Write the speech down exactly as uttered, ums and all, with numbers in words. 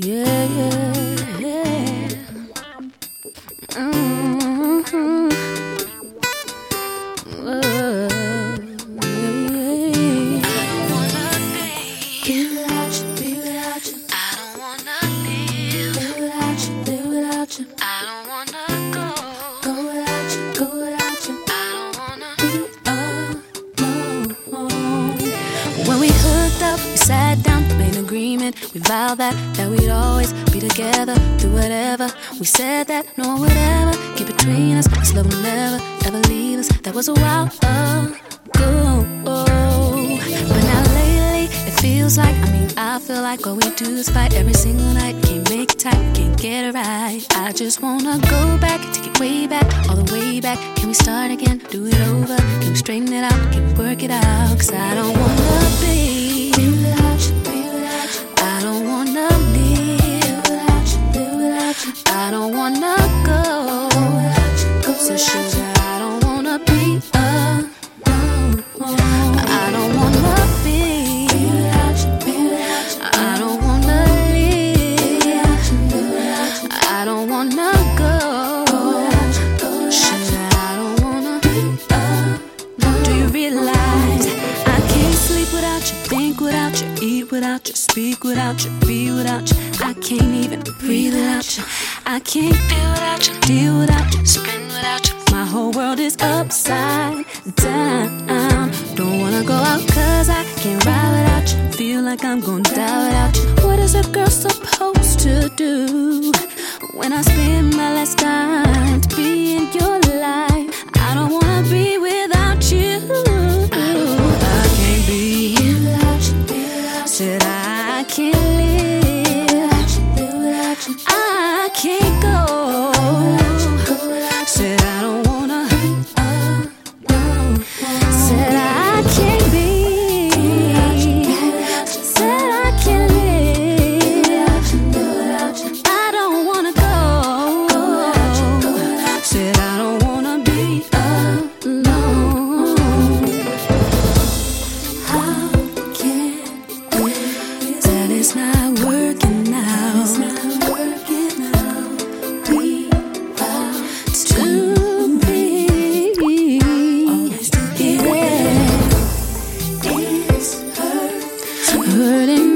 Yeah, yeah, yeah. Mm-hmm. Oh, yeah. Be without you, be without you. I don't wanna live. Live without you, live without you. I don't wanna go. Go without you, go without you. I don't wanna Be alone. When we hooked up, we sat down, made an agreement. We vowed that, that we'd always be together through whatever. We said that no one would ever get between us. This love will never, ever leave us. That was a while ago. But now lately, it feels like, I mean, I feel like all we do is fight every single night. Can't make it tight, can't get it right. I just wanna go back, take it way back, all the way back. Can we start again, do it over? Can we straighten it out, can we work it out? Cause I don't wanna be, be without you, be without you. I don't wanna live without you, live without you. I don't wanna go, go without you, go so sugar, I don't wanna be alone. I don't wanna be, be without you, be without you. I don't wanna live, I don't wanna go, go without you, go without you. Sugar, I don't wanna be alone. Do you realize I can't sleep without you, think without you, eat without you, speak without you, be without you. I can't even breathe without you. I can't feel without you, deal without you, spin without you. My whole world is upside down. Don't wanna go out cause I can't ride without you. Feel like I'm gonna die without you. What is a girl supposed to do when I spend my last time to be in your life? I don't wanna be without you. I can't be without you. Said I can't live without you. I can't go. Said I don't wanna. Said I can't be. Said I can't live. I don't wanna go. Said I don't wanna be alone. How can that is not working now? It's not working now. We are to be. Yeah. It's hurting. Hurting